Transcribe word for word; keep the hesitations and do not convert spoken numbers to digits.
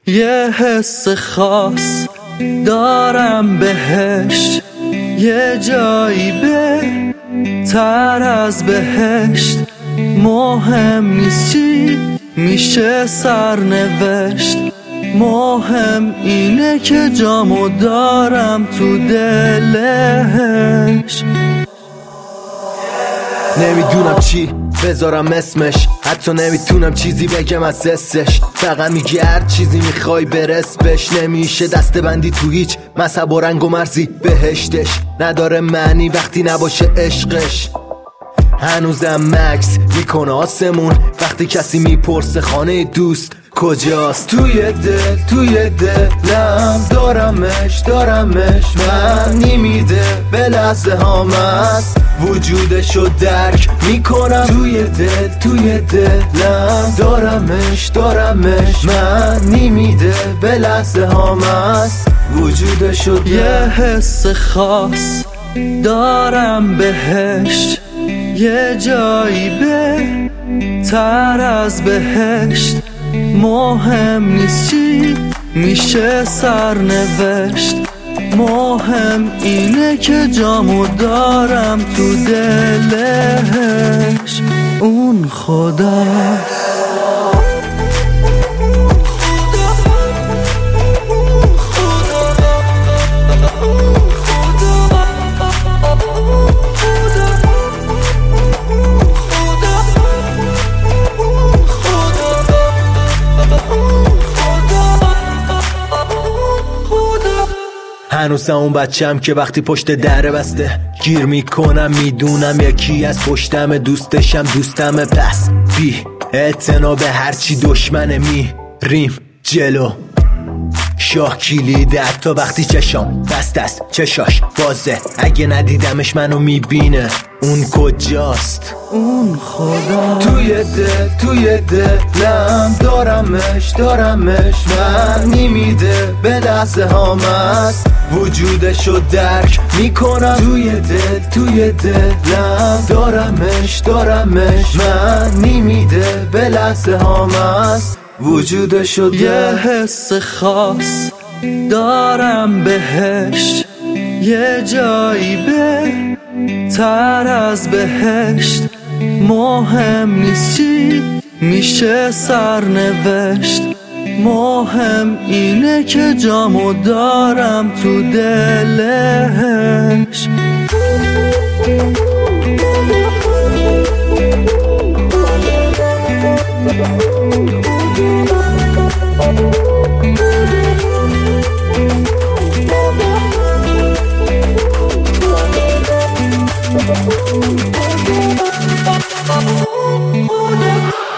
یه حس خاص دارم بهش، یه جایی بهتر از بهشت. مهم نیست چی میشه سرنوشت، مهم اینه که جامو دارم تو دلش. نمیدونم چی بذارم اسمش، حتی نمیتونم چیزی بگم از حسش. فقط میگی هر چیزی میخوای برس بش، نمیشه دسته بندی تو هیچ مذهب و رنگ و مرزی. بهشتش نداره معنی وقتی نباشه عشقش. هنوزم مکس میکنه آسمون وقتی کسی میپرسه خانه دوست کجاست. توی دل توی دلم دارمش دارمش، معنی میده به لحظه هام است، وجودشو درک میکنم. توی دل توی دلم دارمش دارمش، معنی میده به لحظه هام است، وجودشو درک. یه حس خاص دارم بهش، یه جایی بهتر از بهشت. مهم نیست چی میشه سرنوشت، مهم اینه که جامو دارم تو دلش. اون خداست. هنوزم اون بچم که وقتی پشت در بسته گیر میکنم، میدونم یکی از پشتم دوستشم دوستمه. پس بی اعتنا به هرچی دشمنه میریم جلو. شاه کلیده حتی وقتی چشام بست است چشاش بازه، اگه ندیدمش منو میبینه. اون کجاست؟ اون خدا. توی دل توی دلم دارمش دارمش، معنی میده به لحظه هام است، وجودشو درک میکنم. توی دل توی دلم دارمش دارمش، معنی میده به لحظه هام است، وجودشو درک. یه حس خاص دارم بهش، یه جایی بهتر از بهشت. مهم نیست چی میشه سرنوشت، مهم اینه که جامو دارم تو دلش. Oh,